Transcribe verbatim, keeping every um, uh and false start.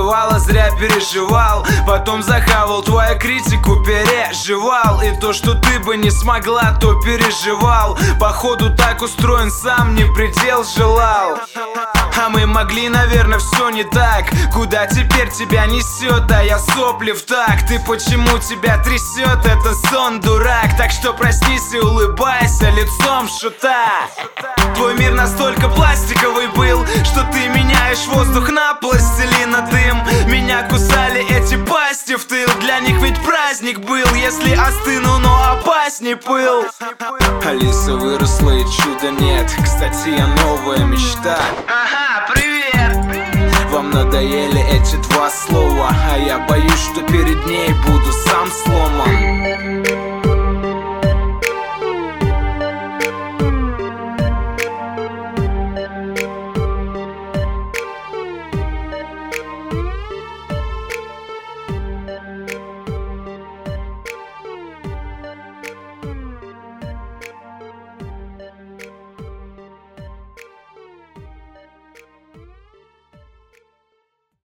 бывало, зря переживал. Потом захавал твою критику, переживал. И то, что ты бы не смогла, то переживал. Походу так устроен сам, не предел желал. А мы могли, наверное, все не так. Куда теперь тебя несет, а я сопли в так. Ты почему тебя трясет, это сон, дурак. Так что проснись и улыбайся лицом шута. Твой мир настолько пластиковый был, что ты меняешь воздух на пластилин, а дым. Меня кусали эти пасти в тыл. Для них ведь праздник был, если остыну, но опасней пыл. Алиса выросла и чуда нет. Кстати, я новая мечта. Ага, привет! Вам надоели эти два слова, а я боюсь, что перед ней буду сам сломан.